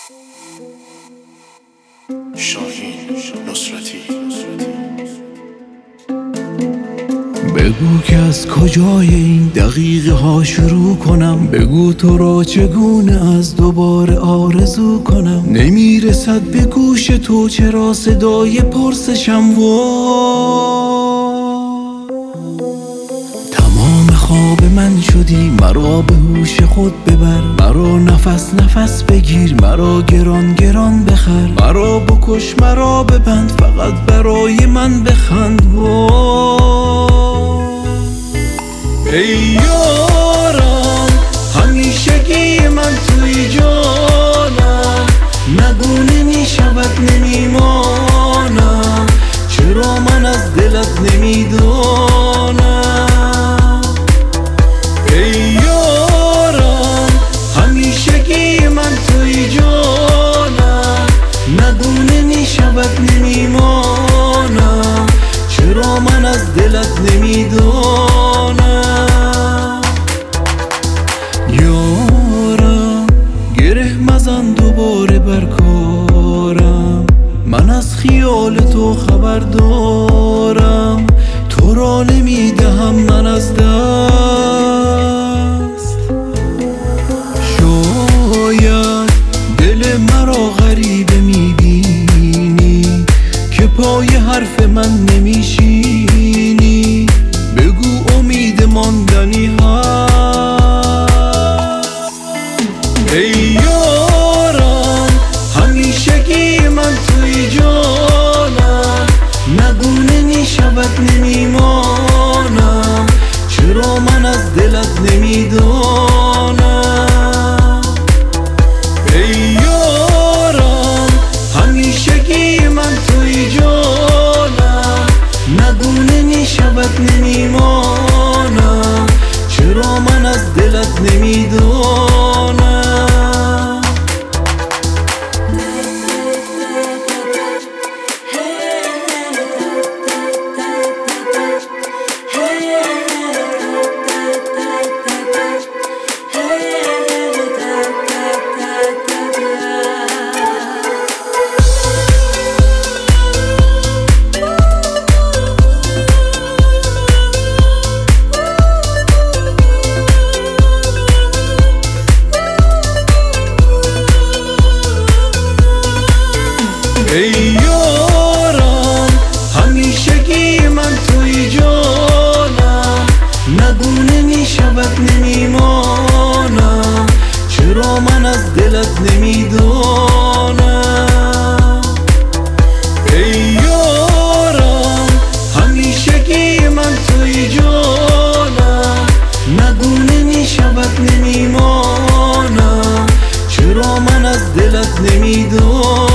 شاهین نصرتی. بگو که از کجای این دقیقه ها شروع کنم، بگو تو را چگونه از دوباره آرزو کنم. نمیرسد به گوش تو چرا صدای پرسشم تمام خواب من شدی، مرا به هوش خود ببر، مرا نفس نفس بگیر، مرا گران گران بخر، مرا بکش مرا ببند، فقط برای من بخند. ای یارم همیشگی من توی جانم، نگو نمیشود نمیمانم، چرا من از دلت نمیدانم. ای یارم همیشگی من توی جانم، نگو نمیشود نمیمانم، چرا من از دلت نمیدانم. یارم گره مزن دوباره بر کارم، من از خیال تو خبر دارم، تو را نمیدهم من از دست. شاید دل مرا غریبه میبینی که پای حرف من نمیشینی، بگو امید ماندنی هست. ای یارم همیشگی من توی جانم، نگو نمیشود نمیمانم، چرا من از دلت نمیدانم. ای یارم همیشگی من توی جانم، نگو نمیشود نمیمانم، چرا من از دلت نمیدانم. ای یارم همیشگی من توی جانم، نگو نمیشود نمیمانم، چرا من از دلت نمیدانم. ای یارم همیشگی من توی جانم، نگو نمیشود نمیمانم، چرا من از دلت نمیدانم.